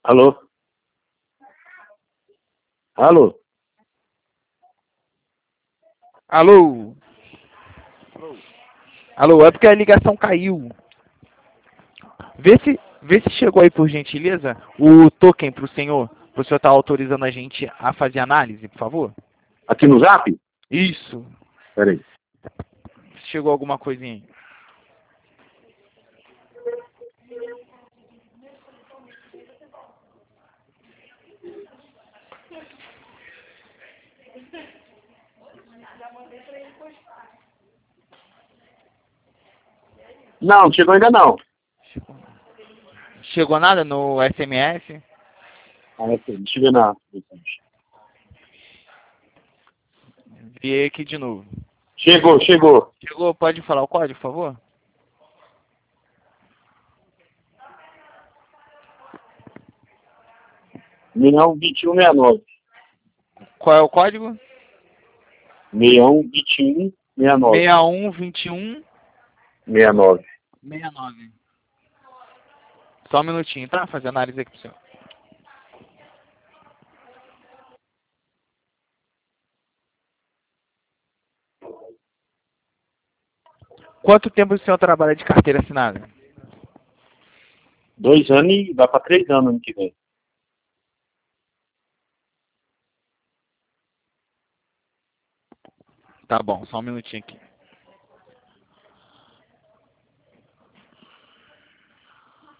Alô? Alô? Alô? Alô, é porque a ligação caiu. Vê se chegou aí, por gentileza, o token pro senhor. O senhor tá autorizando a gente a fazer análise, por favor? Aqui no Zap? Isso. Peraí. Chegou alguma coisinha aí. Não, chegou ainda não. Chegou nada no SMS? Deixa eu ver na... Vi aqui de novo. Chegou. Chegou, pode falar o código, por favor? Milhão 2169. Qual é o código? Milhão 2169. 6121 69. 69. Só um minutinho, tá? Fazer análise aqui pro senhor. Quanto tempo o senhor trabalha de carteira assinada? 2 anos e vai para 3 anos ano que vem. Tá bom, só um minutinho aqui.